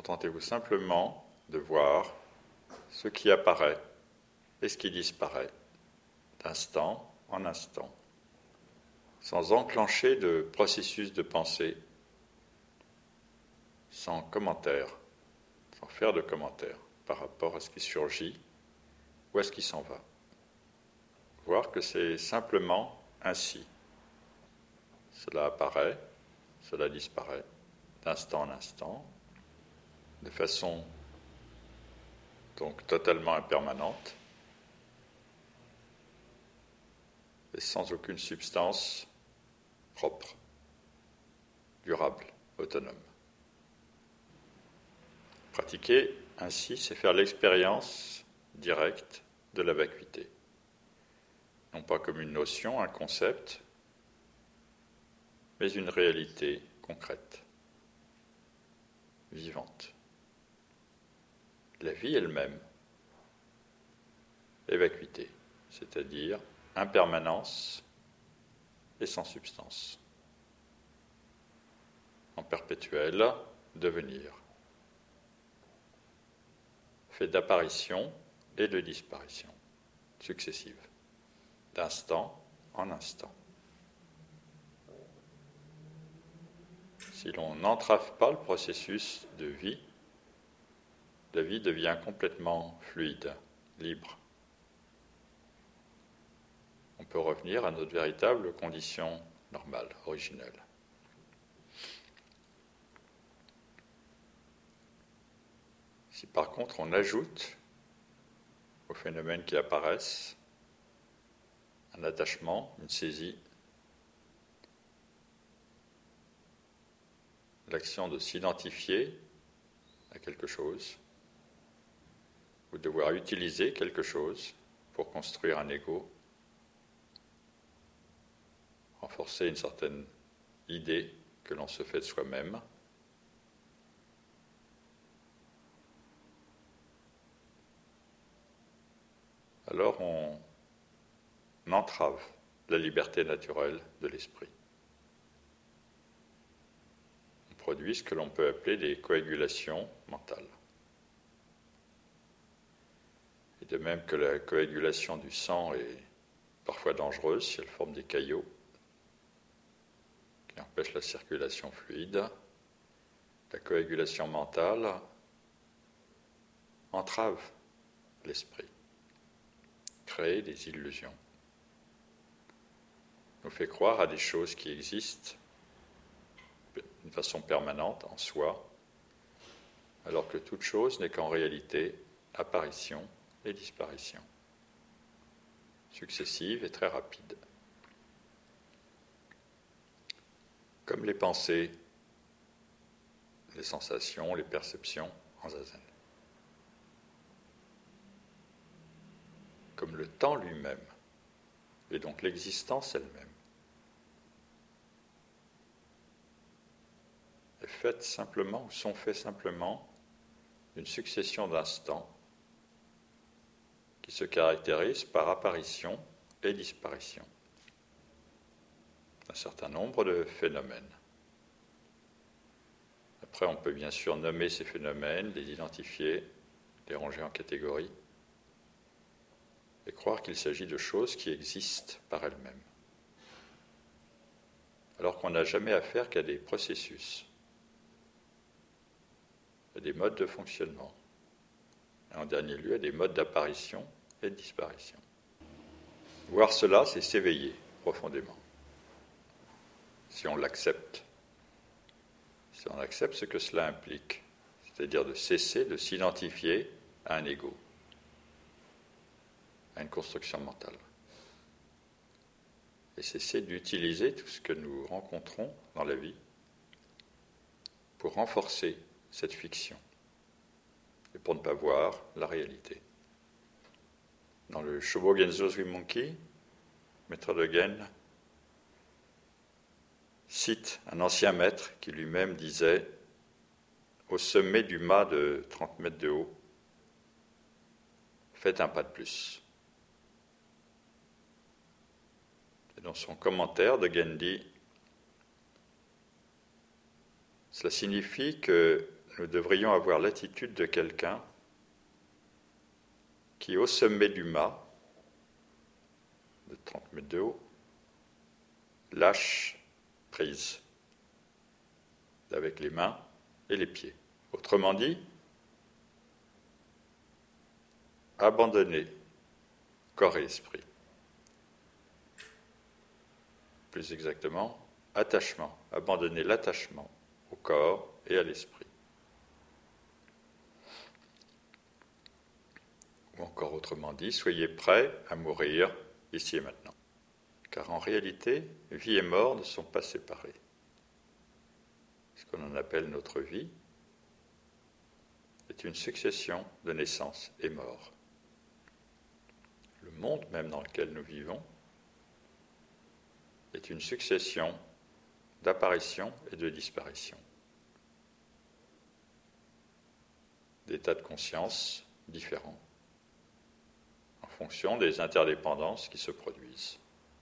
Contentez-vous simplement de voir ce qui apparaît et ce qui disparaît d'instant en instant, sans enclencher de processus de pensée, sans commentaire, sans faire de commentaire par rapport à ce qui surgit ou à ce qui s'en va. Voir que c'est simplement ainsi. Cela apparaît, cela disparaît, d'instant en instant, de façon donc totalement impermanente et sans aucune substance propre, durable, autonome. Pratiquer ainsi, c'est faire l'expérience directe de la vacuité. Non pas comme une notion, un concept, mais une réalité concrète, vivante. La vie elle-même est vacuité, c'est-à-dire impermanence et sans substance, en perpétuel devenir, fait d'apparition et de disparition successives, d'instant en instant. Si l'on n'entrave pas le processus de vie, la vie devient complètement fluide, libre. On peut revenir à notre véritable condition normale, originelle. Si par contre on ajoute aux phénomènes qui apparaissent un attachement, une saisie, l'action de s'identifier à quelque chose, ou de devoir utiliser quelque chose pour construire un ego, renforcer une certaine idée que l'on se fait de soi-même, alors on entrave la liberté naturelle de l'esprit. On produit ce que l'on peut appeler des coagulations mentales. Et de même que la coagulation du sang est parfois dangereuse si elle forme des caillots qui empêchent la circulation fluide, la coagulation mentale entrave l'esprit, crée des illusions, nous fait croire à des choses qui existent d'une façon permanente en soi, alors que toute chose n'est qu'en réalité apparition et disparition, successives et très rapides. Comme les pensées, les sensations, les perceptions en zazen. Comme le temps lui-même, et donc l'existence elle-même, est faite simplement, ou sont faits simplement, d'une succession d'instants qui se caractérisent par apparition et disparition d'un certain nombre de phénomènes. Après, on peut bien sûr nommer ces phénomènes, les identifier, les ranger en catégories, et croire qu'il s'agit de choses qui existent par elles-mêmes, alors qu'on n'a jamais affaire qu'à des processus, à des modes de fonctionnement, et en dernier lieu à des modes d'apparition et de disparition. Voir cela, c'est s'éveiller profondément, si on l'accepte. Si on accepte ce que cela implique, c'est-à-dire de cesser de s'identifier à un ego, à une construction mentale, et cesser d'utiliser tout ce que nous rencontrons dans la vie pour renforcer cette fiction et pour ne pas voir la réalité. Dans le Shobo Genzo Suimonki, maître de Gen cite un ancien maître qui lui-même disait au sommet du mât de 30 mètres de haut, faites un pas de plus. Et dans son commentaire de Gen dit, cela signifie que nous devrions avoir l'attitude de quelqu'un qui, au sommet du mât, de 30 mètres de haut, lâche prise avec les mains et les pieds. Autrement dit, abandonner corps et esprit. Plus exactement, attachement, abandonner l'attachement au corps et à l'esprit. Ou encore autrement dit, soyez prêts à mourir ici et maintenant. Car en réalité, vie et mort ne sont pas séparés. Ce qu'on en appelle notre vie est une succession de naissances et morts. Le monde même dans lequel nous vivons est une succession d'apparitions et de disparitions, d'états de conscience différents, en fonction des interdépendances qui se produisent.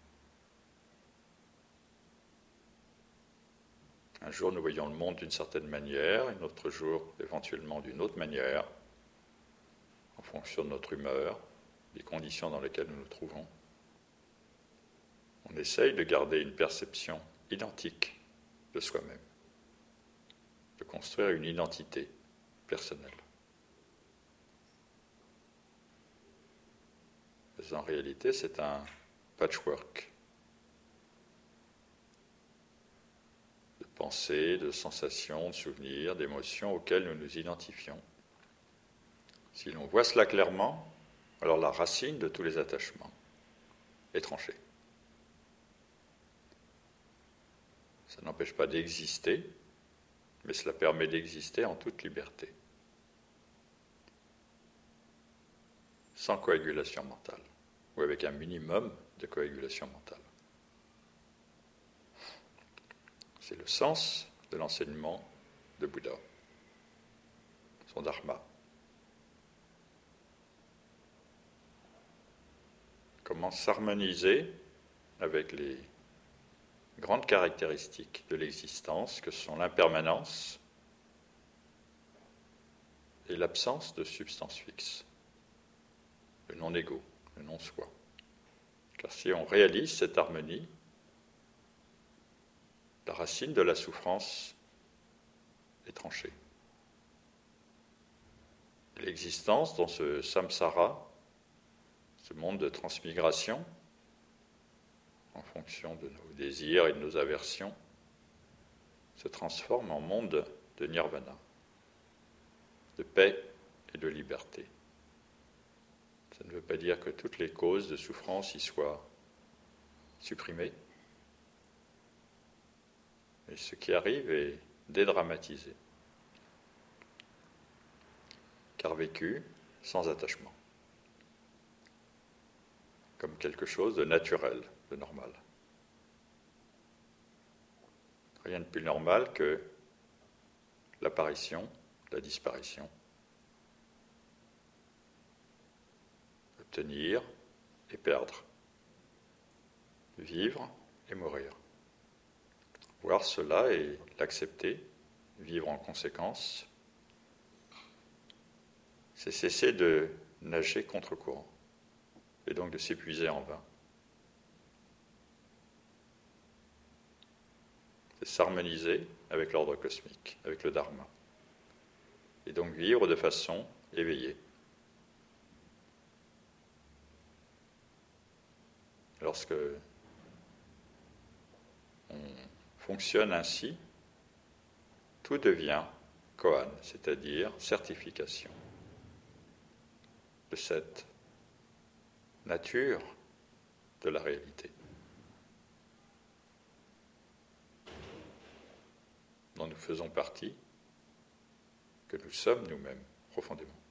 Un jour, nous voyons le monde d'une certaine manière, un autre jour, éventuellement d'une autre manière, en fonction de notre humeur, des conditions dans lesquelles nous nous trouvons. On essaye de garder une perception identique de soi-même, de construire une identité personnelle. Mais en réalité, c'est un patchwork de pensées, de sensations, de souvenirs, d'émotions auxquelles nous nous identifions. Si l'on voit cela clairement, alors la racine de tous les attachements est tranchée. Ça n'empêche pas d'exister, mais cela permet d'exister en toute liberté, sans coagulation mentale, ou avec un minimum de coagulation mentale. C'est le sens de l'enseignement de Bouddha, son dharma. Comment s'harmoniser avec les grandes caractéristiques de l'existence que sont l'impermanence et l'absence de substance fixe, le non-ego, le non-soi. Car si on réalise cette harmonie, la racine de la souffrance est tranchée. L'existence dans ce samsara, ce monde de transmigration, en fonction de nos désirs et de nos aversions, se transforme en monde de nirvana, de paix et de liberté. Ça ne veut pas dire que toutes les causes de souffrance y soient supprimées, mais ce qui arrive est dédramatisé, car vécu sans attachement, comme quelque chose de naturel, de normal. Rien de plus normal que l'apparition, la disparition, obtenir et perdre, vivre et mourir. Voir cela et l'accepter, vivre en conséquence, c'est cesser de nager contre courant et donc de s'épuiser en vain. C'est s'harmoniser avec l'ordre cosmique, avec le dharma, et donc vivre de façon éveillée. Lorsque on fonctionne ainsi, tout devient koan, c'est-à-dire certification de cette nature de la réalité, dont nous faisons partie, que nous sommes nous-mêmes profondément.